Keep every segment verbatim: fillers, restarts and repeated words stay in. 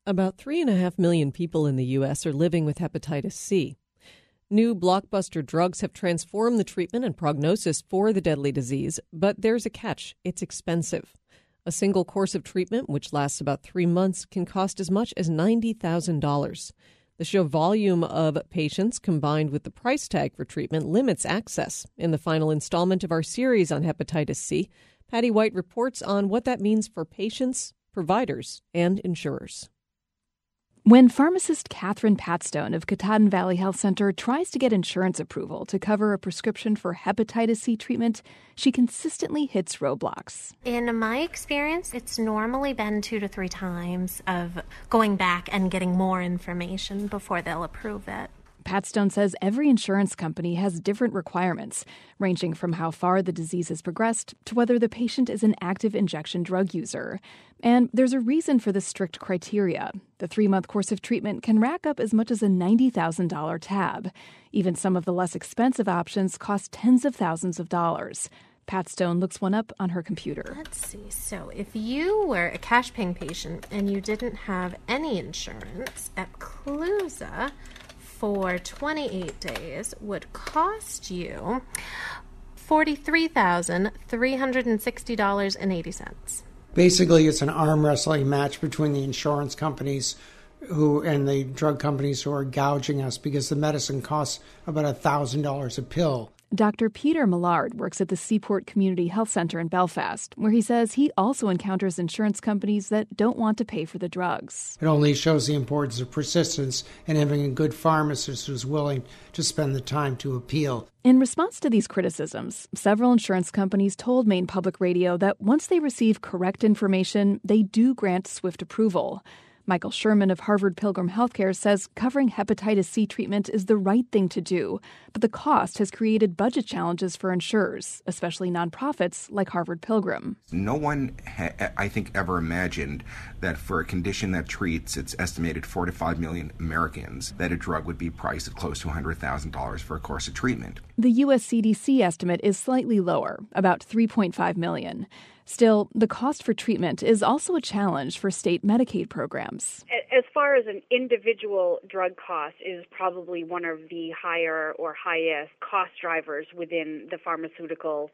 About three and a half million people in the U S are living with hepatitis C. New blockbuster drugs have transformed the treatment and prognosis for the deadly disease, but there's a catch. It's expensive. A single course of treatment, which lasts about three months, can cost as much as ninety thousand dollars. The sheer volume of patients combined with the price tag for treatment limits access. In the final installment of our series on hepatitis C, Patty White reports on what that means for patients, providers, and insurers. When pharmacist Catherine Patstone of Katahdin Valley Health Center tries to get insurance approval to cover a prescription for hepatitis C treatment, she consistently hits roadblocks. In my experience, it's normally been two to three times of going back and getting more information before they'll approve it. Patstone says every insurance company has different requirements, ranging from how far the disease has progressed to whether the patient is an active injection drug user. And there's a reason for the strict criteria. The three-month course of treatment can rack up as much as a ninety thousand dollars tab. Even some of the less expensive options cost tens of thousands of dollars. Patstone looks one up on her computer. Let's see. So if you were a cash paying patient and you didn't have any insurance, Epclusa for twenty-eight days would cost you forty-three thousand three hundred sixty dollars and eighty cents. Basically, it's an arm wrestling match between the insurance companies who and the drug companies who are gouging us because the medicine costs about one thousand dollars a pill. Doctor Peter Millard works at the Seaport Community Health Center in Belfast, where he says he also encounters insurance companies that don't want to pay for the drugs. It only shows the importance of persistence and having a good pharmacist who's willing to spend the time to appeal. In response to these criticisms, several insurance companies told Maine Public Radio that once they receive correct information, they do grant swift approval. Michael Sherman of Harvard Pilgrim Healthcare says covering hepatitis C treatment is the right thing to do, but the cost has created budget challenges for insurers, especially nonprofits like Harvard Pilgrim. No one, ha- I think, ever imagined that for a condition that treats its estimated four to five million Americans, that a drug would be priced at close to one hundred thousand dollars for a course of treatment. The U S C D C estimate is slightly lower, about three point five million dollars. Still, the cost for treatment is also a challenge for state Medicaid programs. As far as an individual drug cost is probably one of the higher or highest cost drivers within the pharmaceutical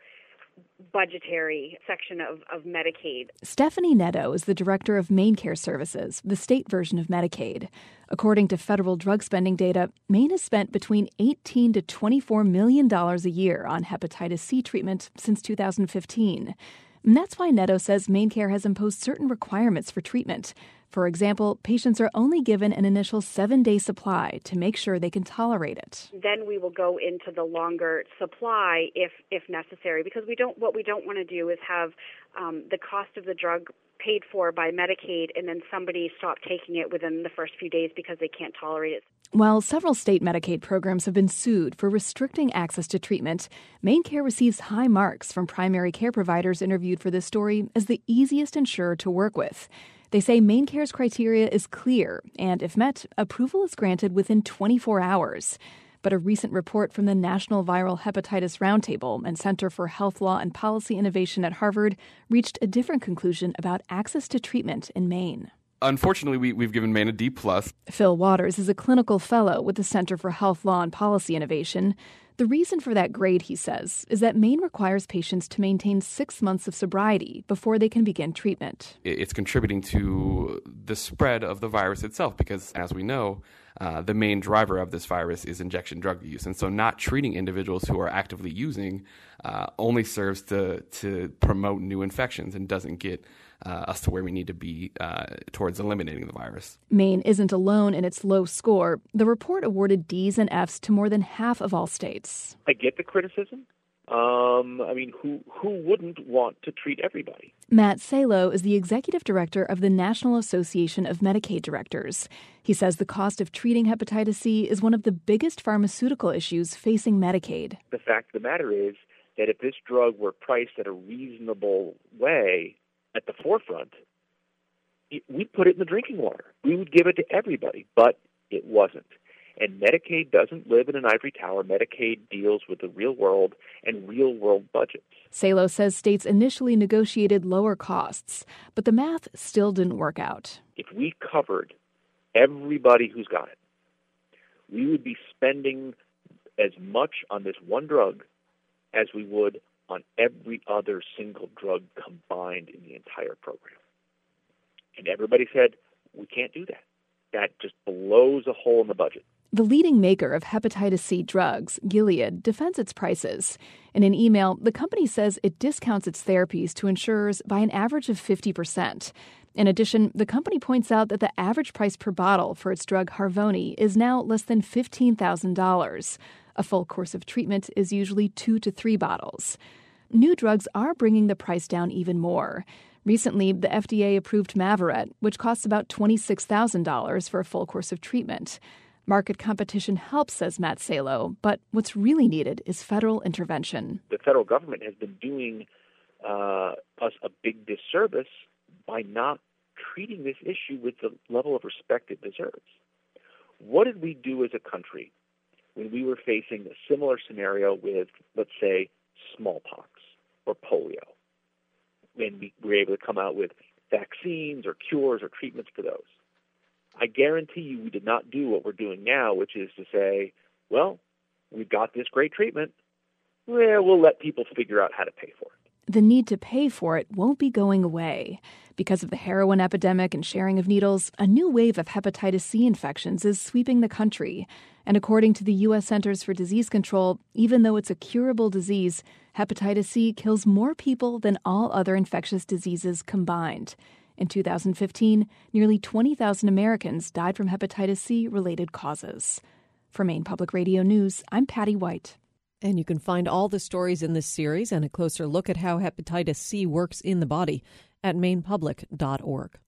budgetary section of, of Medicaid. Stephanie Netto is the director of Maine Care Services, the state version of Medicaid. According to federal drug spending data, Maine has spent between eighteen to twenty-four million dollars a year on hepatitis C treatment since two thousand fifteen. And that's why Netto says MaineCare has imposed certain requirements for treatment. For example, patients are only given an initial seven-day supply to make sure they can tolerate it. Then we will go into the longer supply if if necessary, because we don't. What we don't want to do is have um, the cost of the drug paid for by Medicaid and then somebody stop taking it within the first few days because they can't tolerate it. While several state Medicaid programs have been sued for restricting access to treatment, MaineCare receives high marks from primary care providers interviewed for this story as the easiest insurer to work with. They say MaineCare's criteria is clear, and if met, approval is granted within twenty-four hours. But a recent report from the National Viral Hepatitis Roundtable and Center for Health Law and Policy Innovation at Harvard reached a different conclusion about access to treatment in Maine. Unfortunately, we, we've given Maine a D plus. Phil Waters is a clinical fellow with the Center for Health Law and Policy Innovation. The reason for that grade, he says, is that Maine requires patients to maintain six months of sobriety before they can begin treatment. It's contributing to the spread of the virus itself because, as we know, uh, the main driver of this virus is injection drug use. And so not treating individuals who are actively using uh, only serves to, to promote new infections and doesn't get Uh, us to where we need to be uh, towards eliminating the virus. Maine isn't alone in its low score. The report awarded D's and F's to more than half of all states. I get the criticism. Um, I mean, who who wouldn't want to treat everybody? Matt Salo is the executive director of the National Association of Medicaid Directors. He says the cost of treating hepatitis C is one of the biggest pharmaceutical issues facing Medicaid. The fact of the matter is that if this drug were priced at a reasonable way, at the forefront, we'd put it in the drinking water. We would give it to everybody, but it wasn't. And Medicaid doesn't live in an ivory tower. Medicaid deals with the real world and real world budgets. Salo says states initially negotiated lower costs, but the math still didn't work out. If we covered everybody who's got it, we would be spending as much on this one drug as we would on every other single drug combined in the entire program. And everybody said, we can't do that. That just blows a hole in the budget. The leading maker of hepatitis C drugs, Gilead, defends its prices. In an email, the company says it discounts its therapies to insurers by an average of fifty percent. In addition, the company points out that the average price per bottle for its drug Harvoni is now less than fifteen thousand dollars. A full course of treatment is usually two to three bottles. New drugs are bringing the price down even more. Recently, the F D A approved Mavorette, which costs about twenty-six thousand dollars for a full course of treatment. Market competition helps, says Matt Salo, but what's really needed is federal intervention. The federal government has been doing uh, us a big disservice by not treating this issue with the level of respect it deserves. What did we do as a country when we were facing a similar scenario with, let's say, smallpox or polio? When we were able to come out with vaccines or cures or treatments for those? I guarantee you we did not do what we're doing now, which is to say, well, we've got this great treatment. Well, we'll let people figure out how to pay for it. The need to pay for it won't be going away. Because of the heroin epidemic and sharing of needles, a new wave of hepatitis C infections is sweeping the country. And according to the U S Centers for Disease Control, even though it's a curable disease, hepatitis C kills more people than all other infectious diseases combined. In two thousand fifteen, nearly twenty thousand Americans died from hepatitis C-related causes. For Maine Public Radio News, I'm Patty White. And you can find all the stories in this series and a closer look at how hepatitis C works in the body at maine public dot org.